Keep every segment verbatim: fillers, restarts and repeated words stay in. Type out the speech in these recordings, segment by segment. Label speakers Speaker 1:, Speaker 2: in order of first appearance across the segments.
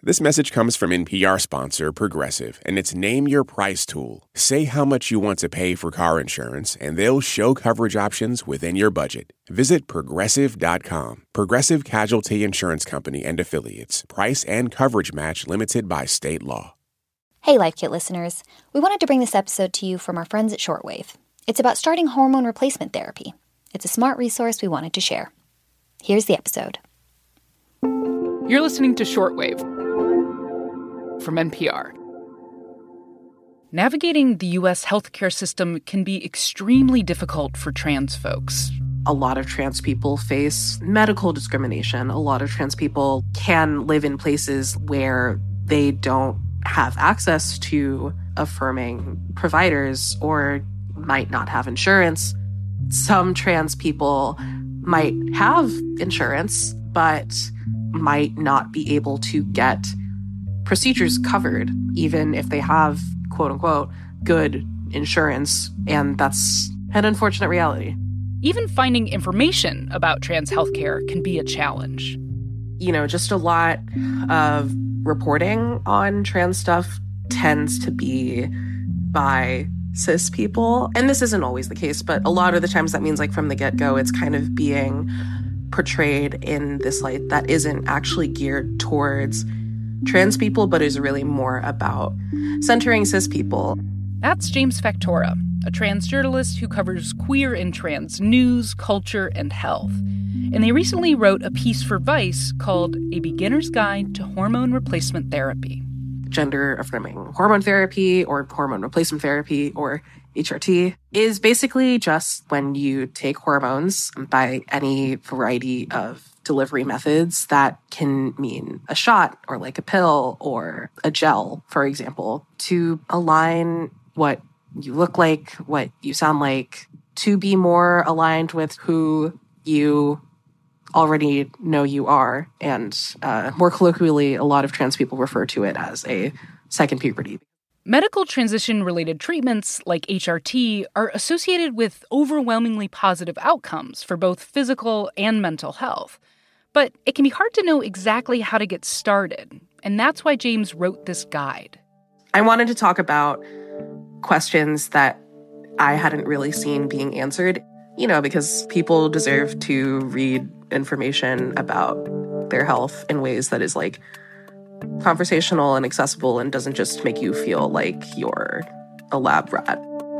Speaker 1: This message comes from N P R sponsor Progressive and its Name Your Price tool. Say how much you want to pay for car insurance, and they'll show coverage options within your budget. Visit Progressive dot com. Progressive Casualty Insurance Company and Affiliates. Price and coverage match limited by state law.
Speaker 2: Hey, Life Kit listeners. We wanted to bring this episode to you from our friends at Shortwave. It's about starting hormone replacement therapy. It's a smart resource we wanted to share. Here's the episode.
Speaker 3: You're listening to Shortwave from N P R. Navigating the U S healthcare system can be extremely difficult for trans folks.
Speaker 4: A lot of trans people face medical discrimination. A lot of trans people can live in places where they don't have access to affirming providers or might not have insurance. Some trans people might have insurance, but might not be able to get procedures covered, even if they have, quote unquote, good insurance. And that's an unfortunate reality.
Speaker 3: Even finding information about trans healthcare can be a challenge.
Speaker 4: You know, just a lot of reporting on trans stuff tends to be by cis people. And this isn't always the case, but a lot of the times that means, like, from the get-go, it's kind of being portrayed in this light that isn't actually geared towards trans people, but is really more about centering cis people.
Speaker 3: That's James Factora, a trans journalist who covers queer and trans news, culture, and health. And they recently wrote a piece for Vice called A Beginner's Guide to Hormone Replacement Therapy.
Speaker 4: Gender-affirming hormone therapy or hormone replacement therapy or H R T is basically just when you take hormones by any variety of delivery methods. That can mean a shot or like a pill or a gel, for example, to align what you look like, what you sound like, to be more aligned with who you already know you are. And uh, more colloquially, a lot of trans people refer to it as a second puberty.
Speaker 3: Medical transition-related treatments like H R T are associated with overwhelmingly positive outcomes for both physical and mental health. But it can be hard to know exactly how to get started, and that's why James wrote this guide.
Speaker 4: I wanted to talk about questions that I hadn't really seen being answered, you know, because people deserve to read information about their health in ways that is, like, conversational and accessible and doesn't just make you feel like you're a lab rat.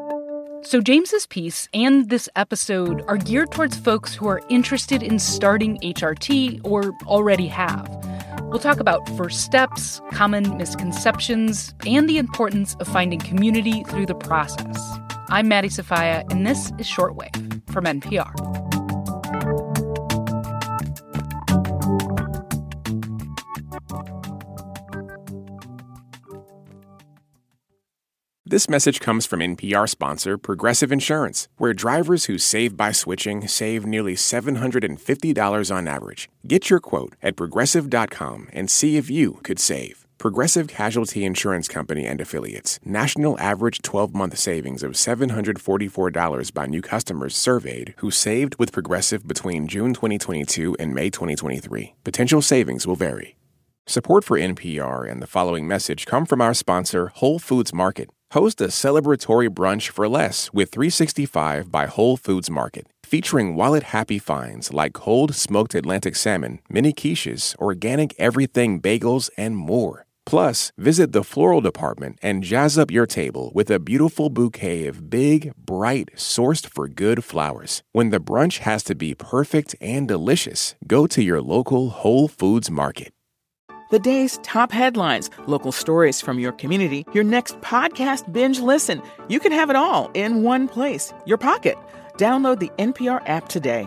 Speaker 3: So James's piece and this episode are geared towards folks who are interested in starting H R T or already have. We'll talk about first steps, common misconceptions, and the importance of finding community through the process. I'm Maddie Sofia, and this is Shortwave from N P R.
Speaker 1: This message comes from N P R sponsor Progressive Insurance, where drivers who save by switching save nearly seven hundred fifty dollars on average. Get your quote at Progressive dot com and see if you could save. Progressive Casualty Insurance Company and Affiliates. National average twelve-month savings of seven hundred forty-four dollars by new customers surveyed who saved with Progressive between June twenty twenty-two and May twenty twenty-three. Potential savings will vary. Support for N P R and the following message come from our sponsor, Whole Foods Market. Host a celebratory brunch for less with three sixty-five by Whole Foods Market, featuring wallet-happy finds like cold smoked Atlantic salmon, mini quiches, organic everything bagels, and more. Plus, visit the floral department and jazz up your table with a beautiful bouquet of big, bright, sourced-for-good flowers. When the brunch has to be perfect and delicious, go to your local Whole Foods Market.
Speaker 5: The day's top headlines, local stories from your community, your next podcast binge listen. You can have it all in one place, your pocket. Download the N P R app today.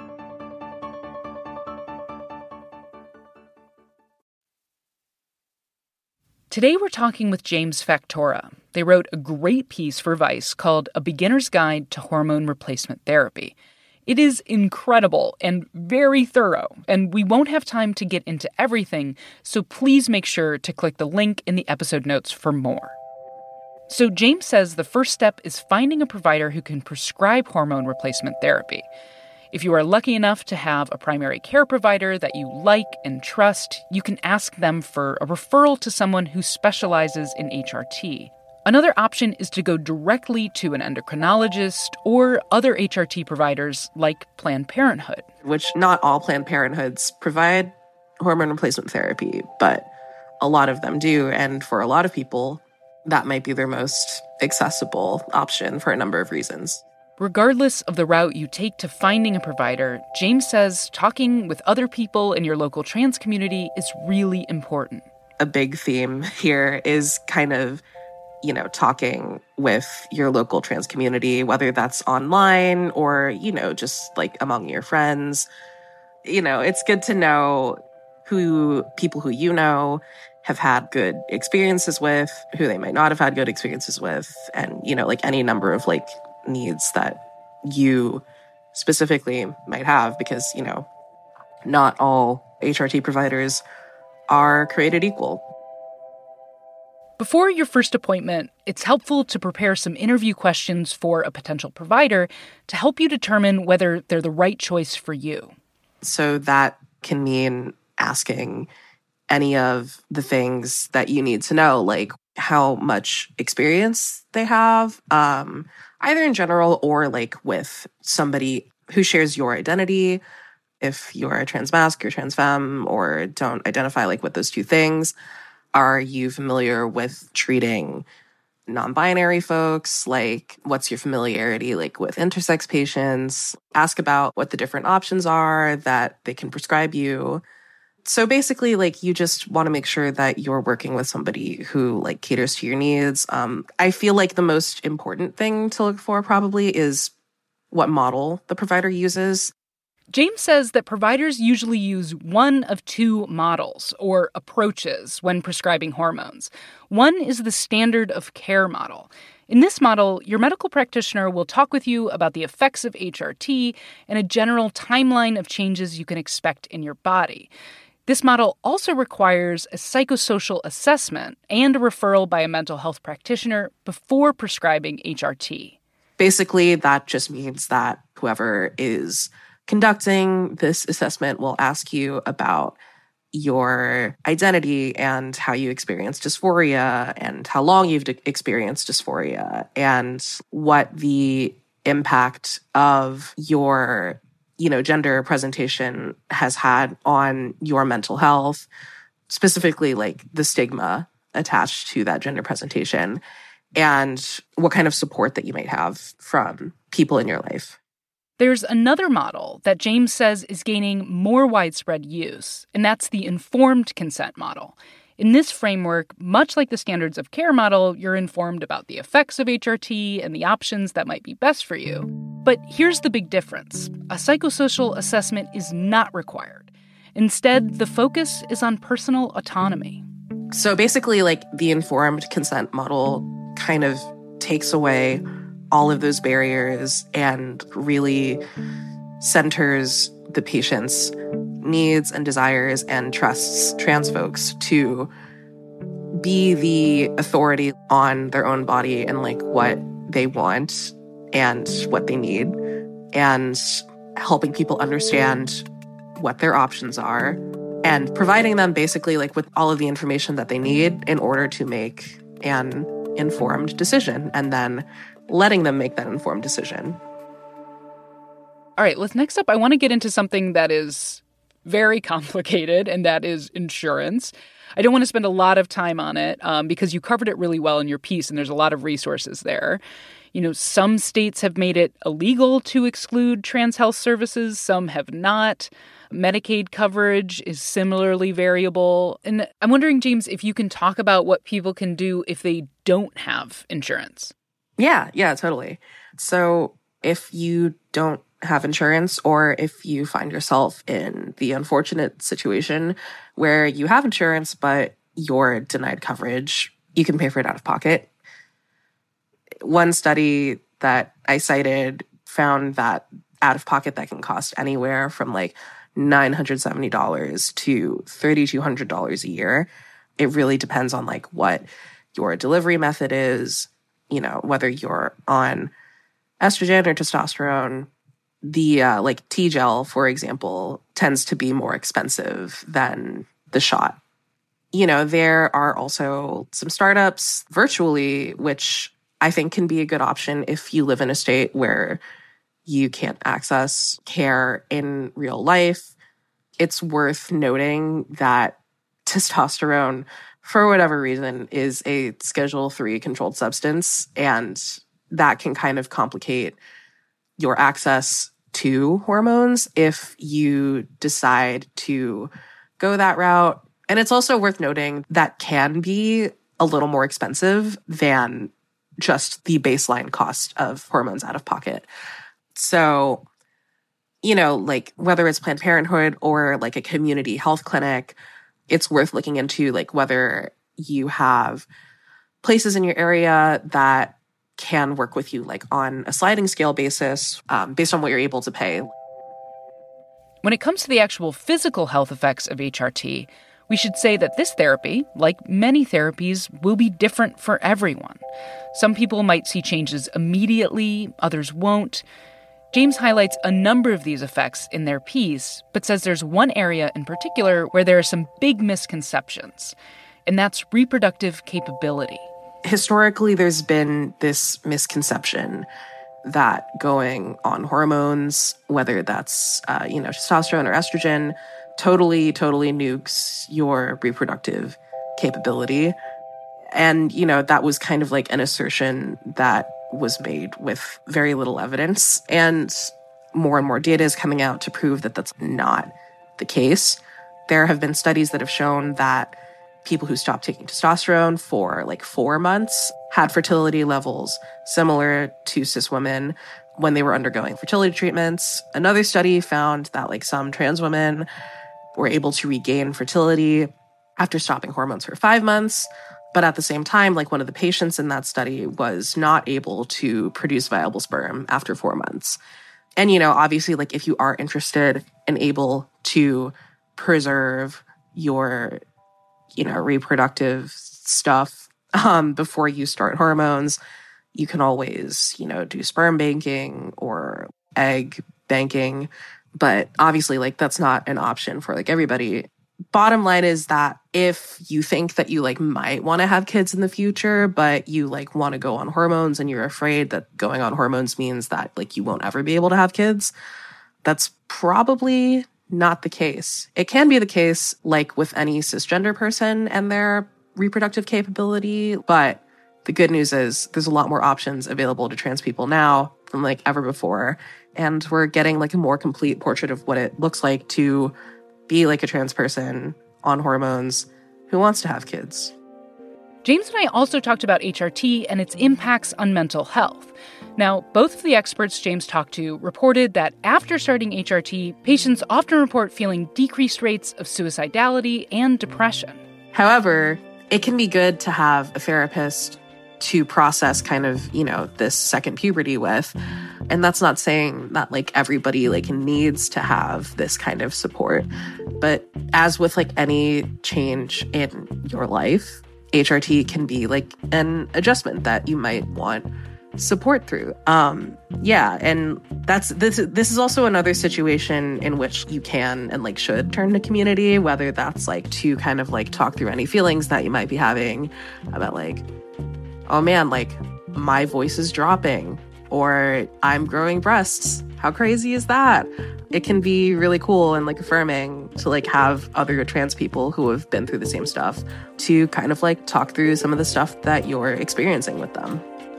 Speaker 3: Today we're talking with James Factora. They wrote a great piece for Vice called A Beginner's Guide to Hormone Replacement Therapy. It is incredible and very thorough, and we won't have time to get into everything, so please make sure to click the link in the episode notes for more. So James says the first step is finding a provider who can prescribe hormone replacement therapy. If you are lucky enough to have a primary care provider that you like and trust, you can ask them for a referral to someone who specializes in H R T. Another option is to go directly to an endocrinologist or other H R T providers like Planned Parenthood.
Speaker 4: Which not all Planned Parenthoods provide hormone replacement therapy, but a lot of them do. And for a lot of people, that might be their most accessible option for a number of reasons.
Speaker 3: Regardless of the route you take to finding a provider, James says talking with other people in your local trans community is really important.
Speaker 4: A big theme here is kind of, you know, talking with your local trans community, whether that's online or, you know, just like among your friends. You know, it's good to know who people who you know have had good experiences with, who they might not have had good experiences with, and, you know, like any number of like needs that you specifically might have, because, you know, not all H R T providers are created equal.
Speaker 3: Before your first appointment, it's helpful to prepare some interview questions for a potential provider to help you determine whether they're the right choice for you.
Speaker 4: So that can mean asking any of the things that you need to know, like how much experience they have, um, either in general or like with somebody who shares your identity. If you're a trans masc, you're trans femme, or don't identify like with those two things. Are you familiar with treating non-binary folks? Like, what's your familiarity like with intersex patients? Ask about what the different options are that they can prescribe you. So basically, like, you just want to make sure that you're working with somebody who like caters to your needs. Um, I feel like the most important thing to look for probably is what model the provider uses.
Speaker 3: James says that providers usually use one of two models or approaches when prescribing hormones. One is the standard of care model. In this model, your medical practitioner will talk with you about the effects of H R T and a general timeline of changes you can expect in your body. This model also requires a psychosocial assessment and a referral by a mental health practitioner before prescribing H R T.
Speaker 4: Basically, that just means that whoever is conducting this assessment will ask you about your identity and how you experience dysphoria and how long you've d- experienced dysphoria and what the impact of your, you know, gender presentation has had on your mental health, specifically like the stigma attached to that gender presentation, and what kind of support that you might have from people in your life.
Speaker 3: There's another model that James says is gaining more widespread use, and that's the informed consent model. In this framework, much like the standards of care model, you're informed about the effects of H R T and the options that might be best for you. But here's the big difference. A psychosocial assessment is not required. Instead, the focus is on personal autonomy.
Speaker 4: So basically, like, the informed consent model kind of takes away all of those barriers and really centers the patient's needs and desires and trusts trans folks to be the authority on their own body and like what they want and what they need, and helping people understand what their options are and providing them basically like with all of the information that they need in order to make an informed decision, and then letting them make that informed decision.
Speaker 3: All right, let's next up, I want to get into something that is very complicated, and that is insurance. I don't want to spend a lot of time on it um, because you covered it really well in your piece, and there's a lot of resources there. You know, some states have made it illegal to exclude trans health services, some have not. Medicaid coverage is similarly variable. And I'm wondering, James, if you can talk about what people can do if they don't have insurance.
Speaker 4: Yeah, yeah, totally. So if you don't have insurance, or if you find yourself in the unfortunate situation where you have insurance, but you're denied coverage, you can pay for it out of pocket. One study that I cited found that out of pocket that can cost anywhere from like nine hundred seventy dollars to three thousand two hundred dollars a year. It really depends on like what your delivery method is, you know, whether you're on estrogen or testosterone, the uh, like T-gel, for example, tends to be more expensive than the shot. You know, there are also some startups virtually, which I think can be a good option if you live in a state where you can't access care in real life. It's worth noting that testosterone, for whatever reason, is a Schedule three controlled substance, and that can kind of complicate your access to hormones if you decide to go that route. And it's also worth noting that can be a little more expensive than just the baseline cost of hormones out of pocket. So, you know, like whether it's Planned Parenthood or like a community health clinic, it's worth looking into like whether you have places in your area that can work with you like on a sliding scale basis um, based on what you're able to pay.
Speaker 3: When it comes to the actual physical health effects of H R T, we should say that this therapy, like many therapies, will be different for everyone. Some people might see changes immediately, others won't. James highlights a number of these effects in their piece, but says there's one area in particular where there are some big misconceptions, and that's reproductive capability.
Speaker 4: Historically, there's been this misconception that going on hormones, whether that's, uh, you know, testosterone or estrogen, totally, totally nukes your reproductive capability. And, you know, that was kind of like an assertion that was made with very little evidence. And more and more data is coming out to prove that that's not the case. There have been studies that have shown that people who stopped taking testosterone for like four months had fertility levels similar to cis women when they were undergoing fertility treatments. Another study found that like some trans women were able to regain fertility after stopping hormones for five months. But at the same time, like one of the patients in that study was not able to produce viable sperm after four months. And, you know, obviously, like if you are interested and able to preserve your, you know, reproductive stuff um, before you start hormones, you can always, you know, do sperm banking or egg banking. But obviously, like that's not an option for like everybody. Bottom line is that if you think that you like might want to have kids in the future, but you like want to go on hormones and you're afraid that going on hormones means that like you won't ever be able to have kids, that's probably not the case. It can be the case like with any cisgender person and their reproductive capability, but the good news is there's a lot more options available to trans people now than like ever before. And we're getting like a more complete portrait of what it looks like to be like a trans person on hormones who wants to have kids.
Speaker 3: James and I also talked about H R T and its impacts on mental health. Now, both of the experts James talked to reported that after starting H R T, patients often report feeling decreased rates of suicidality and depression.
Speaker 4: However, it can be good to have a therapist to process kind of, you know, this second puberty with. And that's not saying that like everybody like needs to have this kind of support. But as with like any change in your life, H R T can be like an adjustment that you might want support through. Um, yeah, and that's this this is also another situation in which you can and like should turn to community, whether that's like to kind of like talk through any feelings that you might be having about like, oh man, like my voice is dropping, or I'm growing breasts. How crazy is that? It can be really cool and like affirming to like have other trans people who have been through the same stuff to kind of like talk through some of the stuff that you're experiencing with them.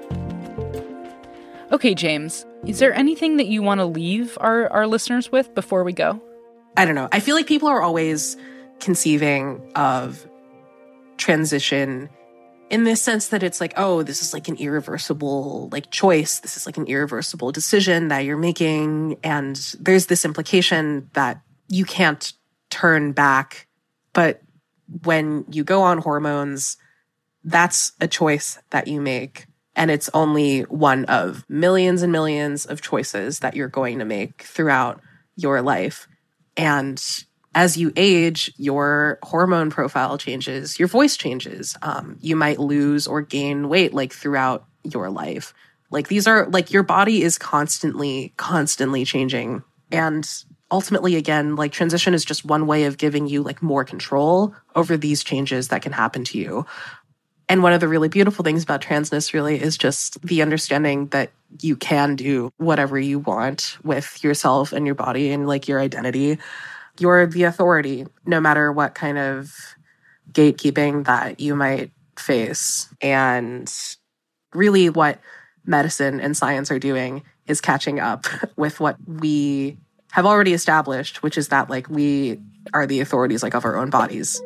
Speaker 3: Okay, James, is there anything that you want to leave our, our listeners with before we go?
Speaker 4: I don't know. I feel like people are always conceiving of transition in this sense that it's like, oh, this is like an irreversible like choice. This is like an irreversible decision that you're making. And there's this implication that you can't turn back. But when you go on hormones, that's a choice that you make. And it's only one of millions and millions of choices that you're going to make throughout your life. And as you age, your hormone profile changes, your voice changes. Um, you might lose or gain weight like throughout your life. Like these are like your body is constantly, constantly changing. And ultimately, again, like transition is just one way of giving you like more control over these changes that can happen to you. And one of the really beautiful things about transness really is just the understanding that you can do whatever you want with yourself and your body and like your identity. You're the authority, no matter what kind of gatekeeping that you might face. And really what medicine and science are doing is catching up with what we have already established, which is that like we are the authorities like of our own bodies.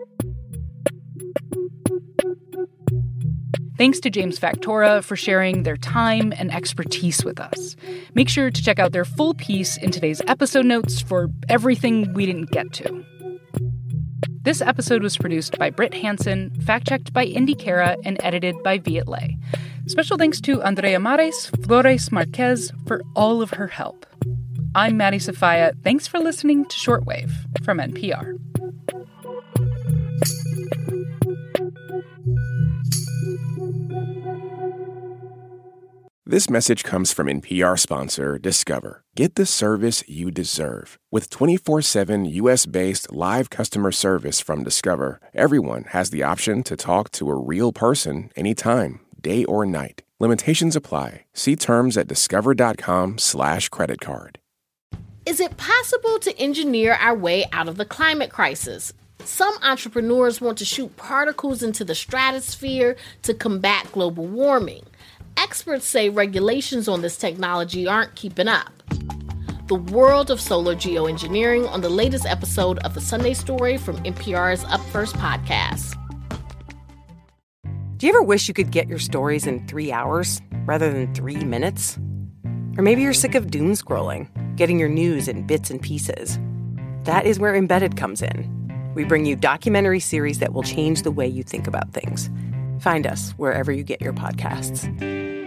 Speaker 3: Thanks to James Factora for sharing their time and expertise with us. Make sure to check out their full piece in today's episode notes for everything we didn't get to. This episode was produced by Britt Hansen, fact-checked by Indy Cara, and edited by Viet Le. Special thanks to Andrea Mares, Flores Marquez for all of her help. I'm Maddie Sofia. Thanks for listening to Shortwave from N P R.
Speaker 1: This message comes from N P R sponsor Discover. Get the service you deserve. With twenty-four seven U S-based live customer service from Discover, everyone has the option to talk to a real person anytime, day or night. Limitations apply. See terms at discover.com slash credit card.
Speaker 6: Is it possible to engineer our way out of the climate crisis? Some entrepreneurs want to shoot particles into the stratosphere to combat global warming. Experts say regulations on this technology aren't keeping up. The world of solar geoengineering on the latest episode of The Sunday Story from N P R's Up First podcast.
Speaker 7: Do you ever wish you could get your stories in three hours rather than three minutes? Or maybe you're sick of doom scrolling, getting your news in bits and pieces. That is where Embedded comes in. We bring you documentary series that will change the way you think about things. Find us wherever you get your podcasts.